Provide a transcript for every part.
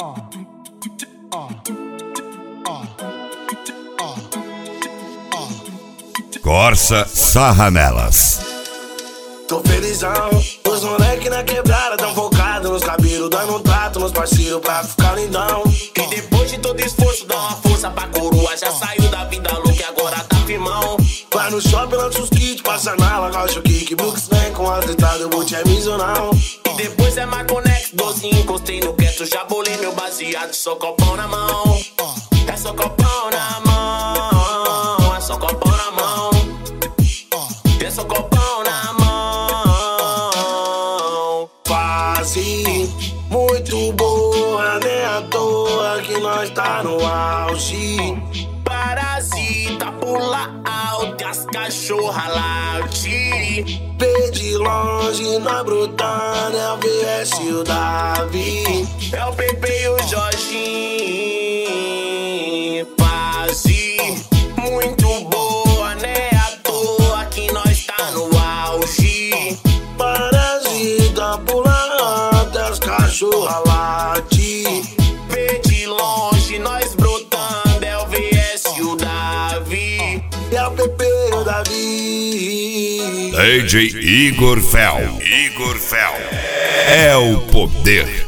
Corsa sarra nelas. Tô felizão, os moleque na quebrada tão focado nos cabelos, dando um trato nos parceiros pra ficar lindão. E depois de todo esforço, dá uma força pra coroa. Já saiu da vida louca e agora tá firmão. Vai no shopping, lança os kits, passa na lagocha o kick. Brooks vem com as deitadas, eu vou te avisar não. E depois é Marconex, 12, encostei no quieto. Já bolei meu baseado, só copão na mão. É só copão na mão. É só copão na mão. É só copão na mão. Fase muito boa, nem à toa que nós tá no auge. Parasita, pula alto e as cachorra late. Vê de longe, nós brotando, é o VS e o Davi. É o Pepe e o Jorginho. Fase muito boa, né? À toa que nós tá no auge. Parasita, pula alto, as cachorra late. Vê de longe, nós brotando, é o VS e o Davi. É o Pepe e o Davi. DJ Igor Fel. Igor Fel. É o poder.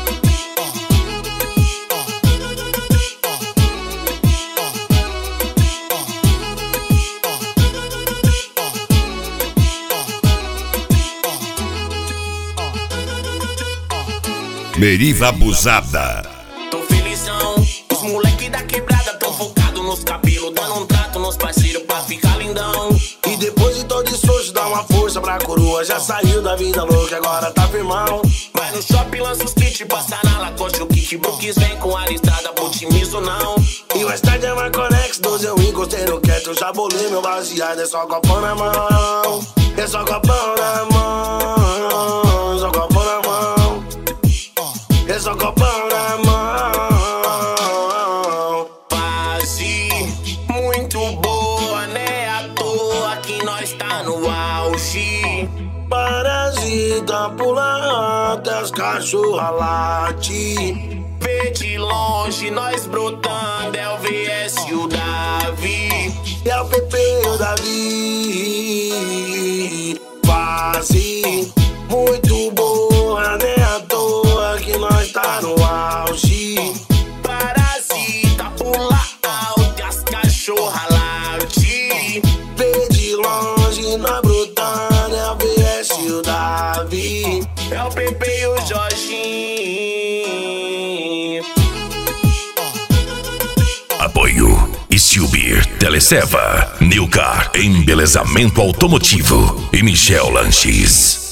Meriva abusada. Tô felizão, os moleque da quebrada tão focado nos cabelos, dando um trato nos parceiros pra ficar lindão. E depois de todo esforço, dá uma força pra coroa. Já saiu da vida louca, agora tá firmão. Vai no shopping, lança os kits, passa na lacoste o kick. Brooks vem com a listrada, otimizo não. E o estádio é Marconex, 12 eu encostei no quieto. Já bolei meu baseado, é só copão na mão. É só copão na mão. É só copão na mão. É só copão na mão. Fase muito boa, né? À toa que nós tá no auge. Parasita, pula alto, as cachorra late. Vê de longe, nós brotando, é o VS e o Davi. É o Pepe e o Davi. Fase muito boa, nem à toa que nós tá no auge. Parasita, pula alto e as cachorra late. Vê de longe, nós brotando, é o VS e o Davi. É o Pepe e o Jorginho. Apoio Stillbeer, Teleseva, Newcar, Embelezamento Automotivo e Michel Lanches.